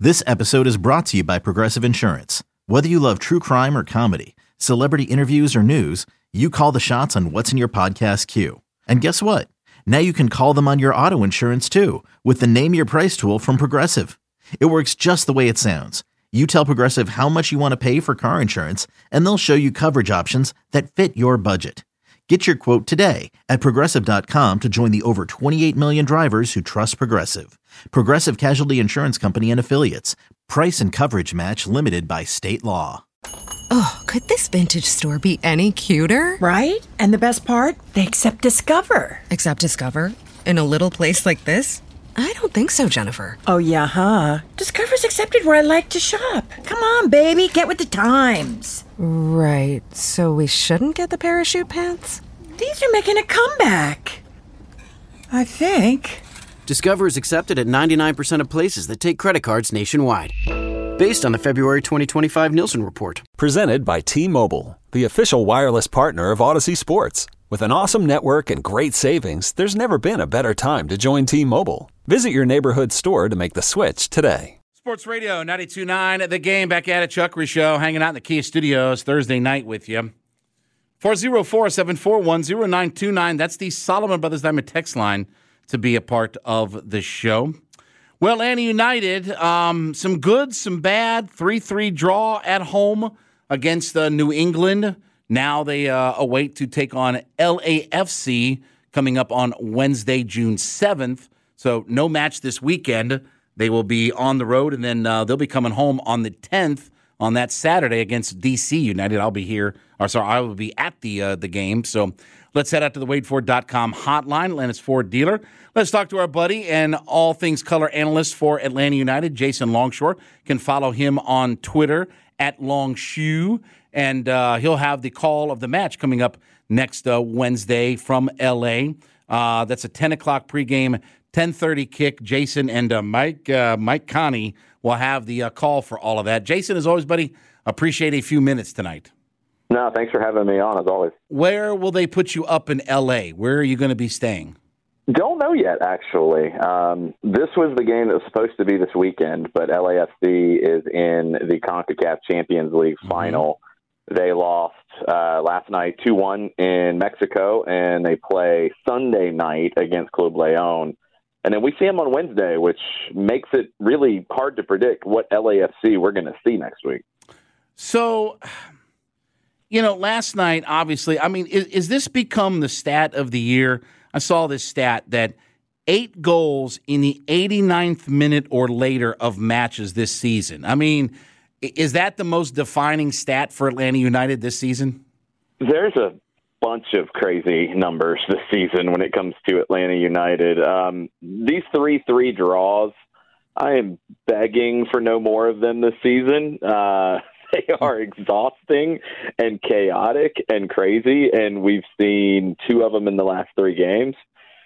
This episode is brought to you by Progressive Insurance. Whether you love true crime or comedy, celebrity interviews or news, you call the shots on what's in your podcast queue. And guess what? Now you can call them on your auto insurance too with the Name Your Price tool from Progressive. It works just the way it sounds. You tell Progressive how much you want to pay for car insurance, and they'll show you coverage options that fit your budget. Get your quote today at Progressive.com to join the over 28 million drivers who trust Progressive. Progressive Casualty Insurance Company and Affiliates. Price and coverage match limited by state law. Oh, could this vintage store be any cuter? Right? And the best part? They accept Discover. Accept Discover? In a little place like this? I don't think so, Jennifer. Oh, yeah, huh? Discover's accepted where I like to shop. Come on, baby, get with the times. Right, so we shouldn't get the parachute pants? These are making a comeback. I think. Discover is accepted at 99% of places that take credit cards nationwide. Based on the February 2025 Nielsen report. Presented by T-Mobile, the official wireless partner of Odyssey Sports. With an awesome network and great savings, there's never been a better time to join T-Mobile. Visit your neighborhood store to make the switch today. Sports Radio 92.9 The Game. Back at it, Chuck Show, hanging out in the Kia Studios Thursday night with you. 404-741-0929. That's the Solomon Brothers Diamond text line to be a part of the show. Well, Atlanta United, some good, some bad. 3-3 draw at home against New England. Now they await to take on LAFC coming up on Wednesday, June 7th. So no match this weekend. They will be on the road, and then they'll be coming home on the 10th on that Saturday against DC United. I will be at the game. So let's head out to the WadeFord.com hotline, Atlanta's Ford dealer. Let's talk to our buddy and all things color analyst for Atlanta United, Jason Longshore. You can follow him on Twitter at Longshoe, and he'll have the call of the match coming up next Wednesday from L.A. That's a 10 o'clock pregame, 10:30 kick. Jason and Mike Connie will have the call for all of that. Jason, as always, buddy, appreciate a few minutes tonight. No, thanks for having me on, as always. Where will they put you up in L.A.? Where are you going to be staying? Don't know yet, actually. This was the game that was supposed to be this weekend, but LAFC is in the CONCACAF Champions League final. They lost last night 2-1 in Mexico, and they play Sunday night against Club Leon. And then we see them on Wednesday, which makes it really hard to predict what LAFC we're going to see next week. So, last night, obviously, is this become the stat of the year? I saw this stat that 8 goals in the 89th minute or later of matches this season. Is that the most defining stat for Atlanta United this season? There's a bunch of crazy numbers this season when it comes to Atlanta United. These 3-3 draws, I am begging for no more of them this season. They are exhausting and chaotic and crazy, and we've seen 2 of them in the last 3 games.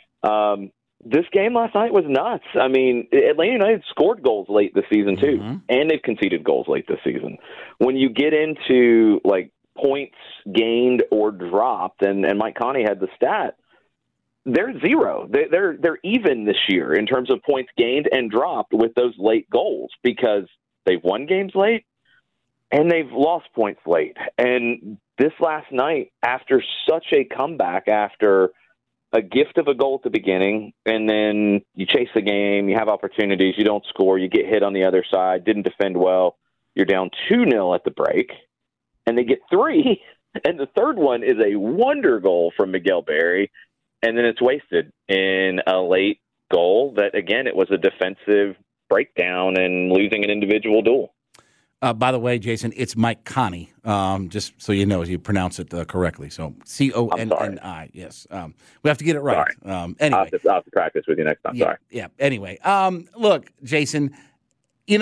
This game last night was nuts. Atlanta United scored goals late this season, too, and they've conceded goals late this season. When you get into, points gained or dropped, and Mike Connie had the stat, they're 0. They're even this year in terms of points gained and dropped with those late goals because they've won games late, and they've lost points late. And this last night, after such a comeback, after a gift of a goal at the beginning, and then you chase the game, you have opportunities, you don't score, you get hit on the other side, didn't defend well, you're down 2-0 at the break, and they get 3, and the third one is a wonder goal from Miguel Berry, and then it's wasted in a late goal that, again, it was a defensive breakdown and losing an individual duel. By the way, Jason, it's Mike Connie, just so you know, you pronounce it correctly. So Conni, yes. We have to get it right. Anyway. I'll have to practice with you next time. Sorry. Yeah. Anyway, look, Jason, they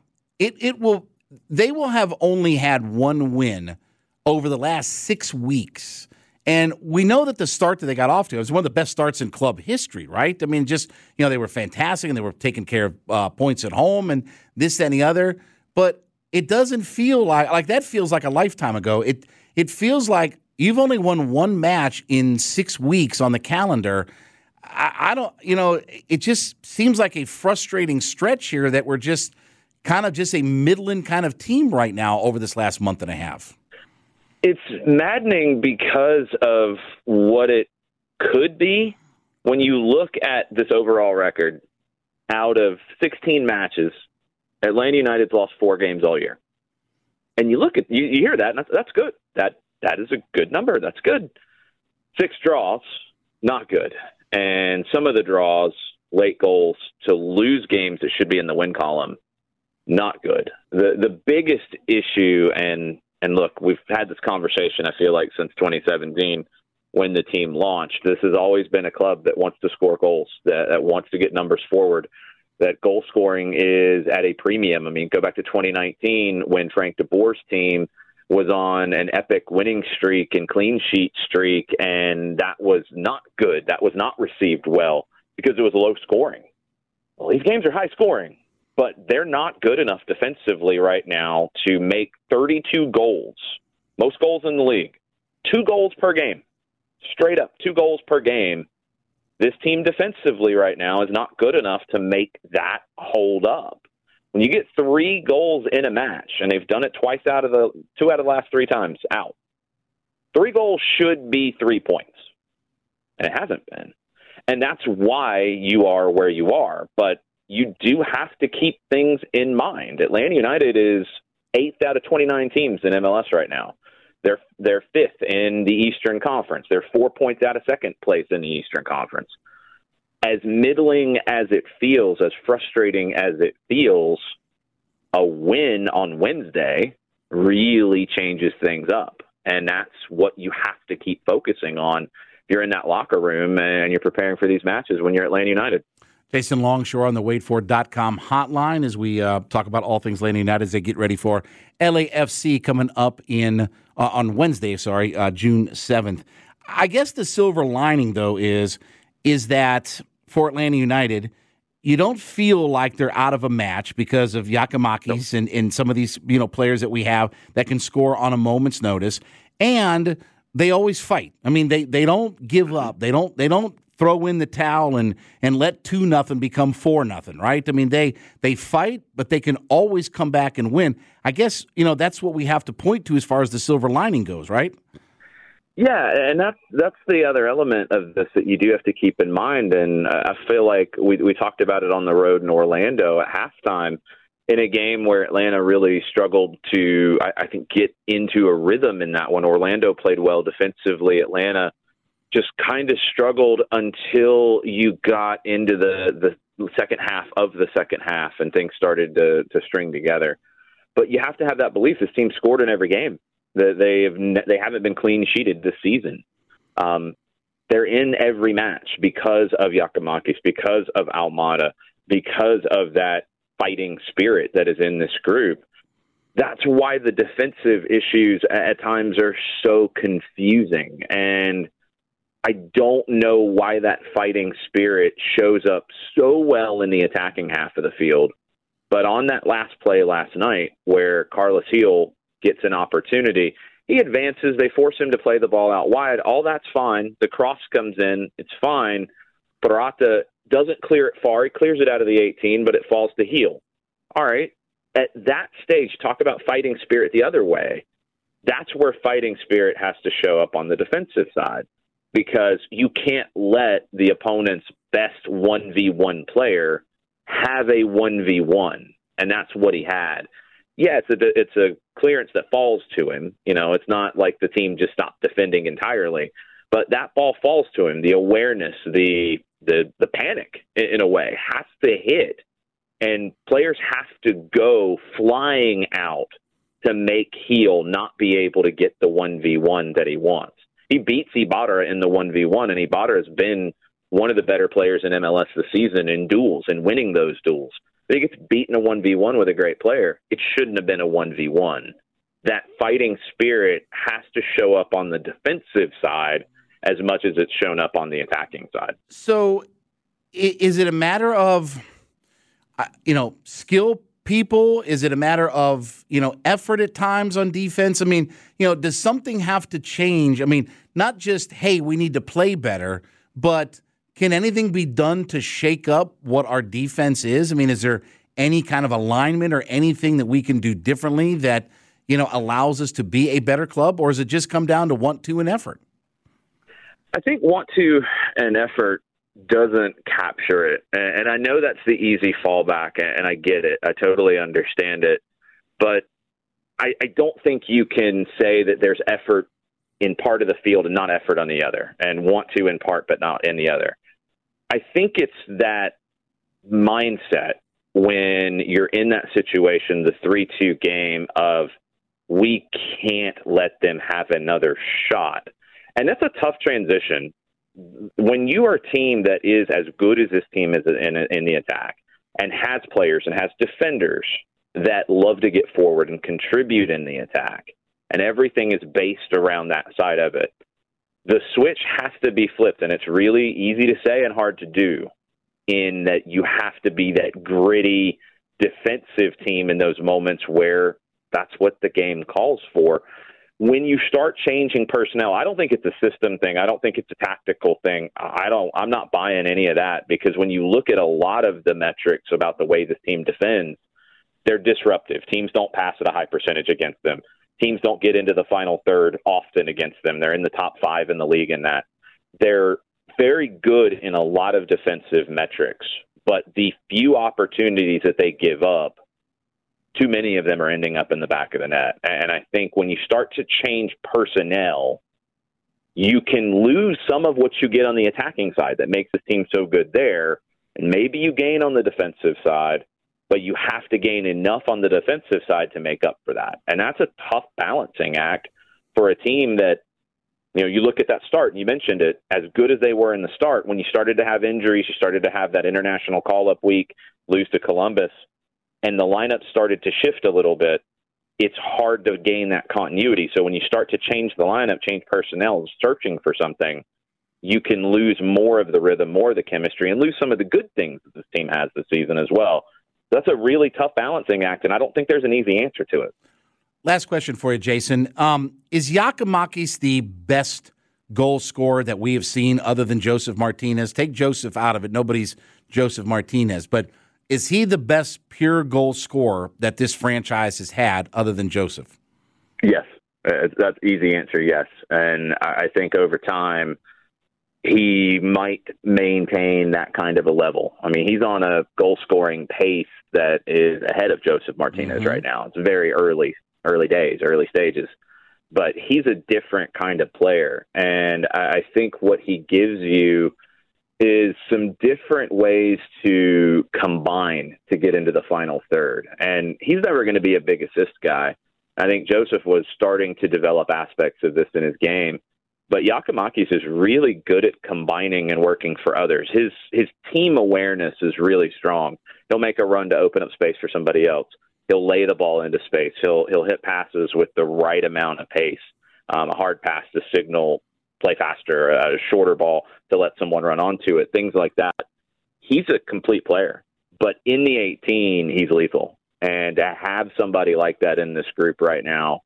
will have only had 1 win over the last 6 weeks. And we know that the start that they got off to was one of the best starts in club history, right? They were fantastic, and they were taking care of points at home and this, that, and the other. But it doesn't feel like that feels like a lifetime ago. It feels like you've only won 1 match in 6 weeks on the calendar. I don't, it just seems like a frustrating stretch here that we're just kind of just a middling kind of team right now over this last month and a half. It's maddening because of what it could be. When you look at this overall record, out of 16 matches, Atlanta United's lost 4 games all year. And you look at you hear that, and that's good. That is a good number. That's good. 6 draws, not good. And some of the draws, late goals to lose games that should be in the win column, not good. The biggest issue, and look, we've had this conversation, I feel like, since 2017 when the team launched. This has always been a club that wants to score goals, that wants to get numbers forward, that goal scoring is at a premium. I mean, go back to 2019 when Frank DeBoer's team was on an epic winning streak and clean sheet streak, and that was not good. That was not received well because it was low scoring. Well, these games are high scoring, but they're not good enough defensively right now to make 32 goals, most goals in the league, 2 goals per game, straight up 2 goals per game. This team defensively right now is not good enough to make that hold up. When you get 3 goals in a match, and they've done it 2 out of the last 3 times out, 3 goals should be 3 points. And it hasn't been. And that's why you are where you are. But you do have to keep things in mind. Atlanta United is 8th out of 29 teams in MLS right now. They're 5th in the Eastern Conference. They're 4 points out of 2nd place in the Eastern Conference. As middling as it feels, as frustrating as it feels, a win on Wednesday really changes things up. And that's what you have to keep focusing on if you're in that locker room and you're preparing for these matches when you're Atlanta United. Jason Longshore on the waitfor.com hotline as we talk about all things Atlanta United as they get ready for LAFC coming up on Wednesday, June 7th. I guess the silver lining, though, is that for Atlanta United, you don't feel like they're out of a match because of Giakoumakis and some of these players that we have that can score on a moment's notice, and they always fight. I mean, they don't give up. They don't throw in the towel and let 2-0 become 4-0, right? I mean, they fight, but they can always come back and win. I guess, that's what we have to point to as far as the silver lining goes, right? Yeah, and that's the other element of this that you do have to keep in mind. And I feel like we talked about it on the road in Orlando at halftime in a game where Atlanta really struggled to, I think, get into a rhythm in that one. Orlando played well defensively. Atlanta just kind of struggled until you got into the second half of the second half and things started to string together. But you have to have that belief. This team scored in every game. They haven't been clean sheeted this season. They're in every match because of Giakoumakis, because of Almada, because of that fighting spirit that is in this group. That's why the defensive issues at times are so confusing. And I don't know why that fighting spirit shows up so well in the attacking half of the field. But on that last play last night where Carlos Gil gets an opportunity, he advances, they force him to play the ball out wide. All that's fine. The cross comes in. It's fine. Purata doesn't clear it far. He clears it out of the 18, but it falls to Gil. All right. At that stage, talk about fighting spirit the other way. That's where fighting spirit has to show up on the defensive side, because you can't let the opponent's best 1v1 player have a 1v1, and that's what he had. Yeah, it's a clearance that falls to him. It's not like the team just stopped defending entirely, but that ball falls to him. The awareness, the panic, in a way, has to hit, and players have to go flying out to make Gil not be able to get the 1v1 that he wants. He beats Ibarra in the 1v1, and Ibarra has been one of the better players in MLS this season in duels and winning those duels. If he gets beaten a 1v1 with a great player, it shouldn't have been a 1v1. That fighting spirit has to show up on the defensive side as much as it's shown up on the attacking side. So is it a matter of, skill people? Is it a matter of, effort at times on defense? I mean, does something have to change? I mean, not just, hey, we need to play better, but can anything be done to shake up what our defense is? I mean, is there any kind of alignment or anything that we can do differently that, allows us to be a better club? Or does it just come down to want to and effort? I think want to and effort doesn't capture it. And I know that's the easy fallback, and I get it. I totally understand it. But I don't think you can say that there's effort in part of the field and not effort on the other, and want to in part but not in the other. I think it's that mindset when you're in that situation, the 3-2 game of we can't let them have another shot. And that's a tough transition. When you are a team that is as good as this team is in the attack and has players and has defenders that love to get forward and contribute in the attack, and everything is based around that side of it, the switch has to be flipped. And it's really easy to say and hard to do, in that you have to be that gritty defensive team in those moments where that's what the game calls for. When you start changing personnel, I don't think it's a system thing. I don't think it's a tactical thing. I'm not buying any of that, because when you look at a lot of the metrics about the way this team defends, they're disruptive. Teams don't pass at a high percentage against them. Teams don't get into the final third often against them. They're in the top 5 in the league in that. They're very good in a lot of defensive metrics, but the few opportunities that they give up, too many of them are ending up in the back of the net. And I think when you start to change personnel, you can lose some of what you get on the attacking side that makes the team so good there. And maybe you gain on the defensive side, but you have to gain enough on the defensive side to make up for that. And that's a tough balancing act for a team that, you look at that start, and you mentioned it, as good as they were in the start, when you started to have injuries, you started to have that international call-up week, lose to Columbus, and the lineup started to shift a little bit, it's hard to gain that continuity. So when you start to change the lineup, change personnel, searching for something, you can lose more of the rhythm, more of the chemistry, and lose some of the good things that this team has this season as well. That's a really tough balancing act, and I don't think there's an easy answer to it. Last question for you, Jason. Is Giakoumakis the best goal scorer that we have seen other than Joseph Martinez? Take Joseph out of it. Nobody's Joseph Martinez. But is he the best pure goal scorer that this franchise has had other than Joseph? Yes. That's easy answer, yes. And I think over time he might maintain that kind of a level. I mean, he's on a goal-scoring pace that is ahead of Joseph Martinez right now. It's very early days, early stages. But he's a different kind of player. And I think what he gives you is some different ways to combine to get into the final third. And he's never going to be a big assist guy. I think Joseph was starting to develop aspects of this in his game. But Giakoumakis is really good at combining and working for others. His team awareness is really strong. He'll make a run to open up space for somebody else. He'll lay the ball into space. He'll hit passes with the right amount of pace. A hard pass to signal play faster, a shorter ball to let someone run onto it, things like that. He's a complete player. But in the 18, he's lethal. And to have somebody like that in this group right now,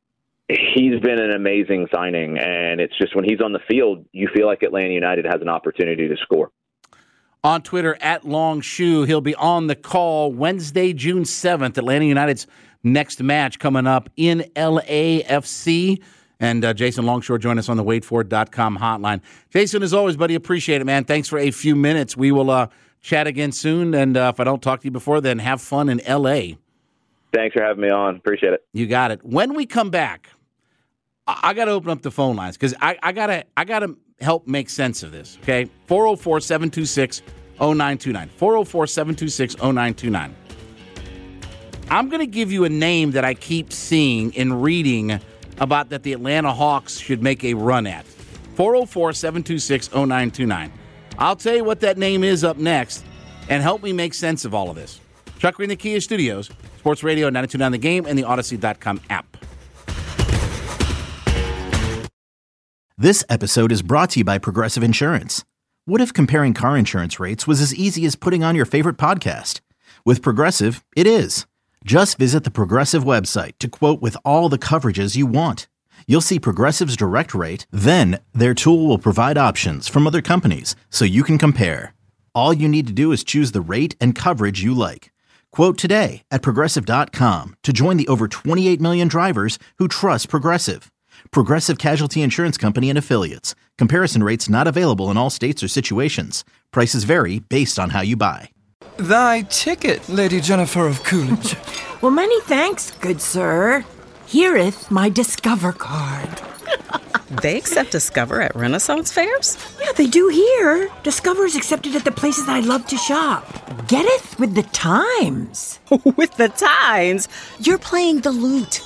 he's been an amazing signing. And it's just when he's on the field, you feel like Atlanta United has an opportunity to score. On Twitter, @Longshoe. He'll be on the call Wednesday, June 7th, Atlanta United's next match coming up in LAFC. And Jason Longshore join us on the waitfor.com hotline. Jason, as always, buddy, appreciate it, man. Thanks for a few minutes. We will chat again soon. And if I don't talk to you before, then have fun in L.A. Thanks for having me on. Appreciate it. You got it. When we come back, I got to open up the phone lines because I gotta help make sense of this, okay? 404-726-0929. 404-726-0929. I'm going to give you a name that I keep seeing and reading about that the Atlanta Hawks should make a run at. 404-726-0929. I'll tell you what that name is up next and help me make sense of all of this. Chuck Green, the Kia Studios, Sports Radio 92.9 The Game, and the Odyssey.com app. This episode is brought to you by Progressive Insurance. What if comparing car insurance rates was as easy as putting on your favorite podcast? With Progressive, it is. Just visit the Progressive website to quote with all the coverages you want. You'll see Progressive's direct rate, then their tool will provide options from other companies so you can compare. All you need to do is choose the rate and coverage you like. Quote today at Progressive.com to join the over 28 million drivers who trust Progressive. Progressive Casualty Insurance Company and Affiliates. Comparison rates not available in all states or situations. Prices vary based on how you buy. Thy ticket, Lady Jennifer of Coolidge. Well, many thanks, good sir. Here'th my Discover card. They accept Discover at Renaissance fairs? Yeah, they do here. Discover's accepted at the places I love to shop. Getteth with the times. With the times? You're playing the lute.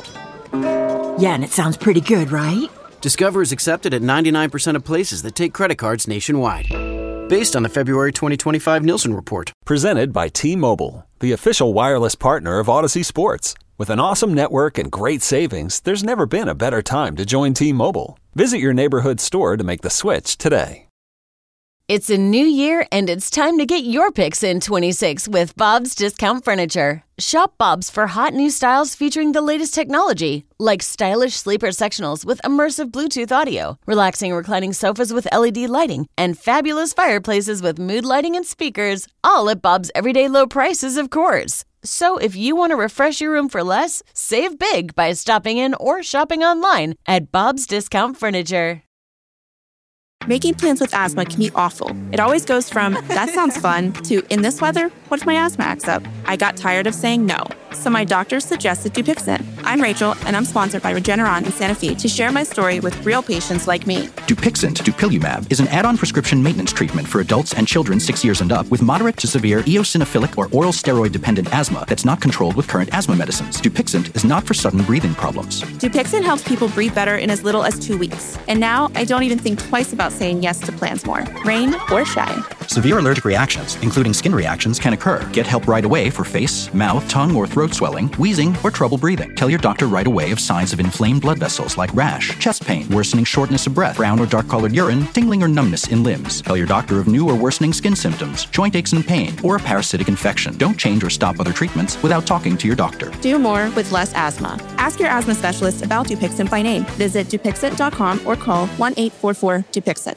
Yeah, and it sounds pretty good, right? Discover is accepted at 99% of places that take credit cards nationwide. Based on the February 2025 Nielsen report. Presented by T-Mobile, the official wireless partner of Odyssey Sports. With an awesome network and great savings, there's never been a better time to join T-Mobile. Visit your neighborhood store to make the switch today. It's a new year, and it's time to get your picks in 26 with Bob's Discount Furniture. Shop Bob's for hot new styles featuring the latest technology, like stylish sleeper sectionals with immersive Bluetooth audio, relaxing reclining sofas with LED lighting, and fabulous fireplaces with mood lighting and speakers, all at Bob's everyday low prices, of course. So if you want to refresh your room for less, save big by stopping in or shopping online at Bob's Discount Furniture. Making plans with asthma can be awful. It always goes from, that sounds fun, to, in this weather, what if my asthma acts up? I got tired of saying no, so my doctor suggested Dupixent. I'm Rachel, and I'm sponsored by Regeneron in Santa Fe to share my story with real patients like me. Dupixent, dupilumab, is an add-on prescription maintenance treatment for adults and children 6 years and up with moderate to severe eosinophilic or oral steroid-dependent asthma that's not controlled with current asthma medicines. Dupixent is not for sudden breathing problems. Dupixent helps people breathe better in as little as 2 weeks. And now, I don't even think twice about saying yes to plans more, rain or shine. Severe allergic reactions, including skin reactions, can occur. Get help right away for face, mouth, tongue, or throat swelling, wheezing, or trouble breathing. Tell your doctor right away of signs of inflamed blood vessels like rash, chest pain, worsening shortness of breath, brown or dark-colored urine, tingling or numbness in limbs. Tell your doctor of new or worsening skin symptoms, joint aches and pain, or a parasitic infection. Don't change or stop other treatments without talking to your doctor. Do more with less asthma. Ask your asthma specialist about Dupixent by name. Visit Dupixent.com or call 1-844-DUPIXENT.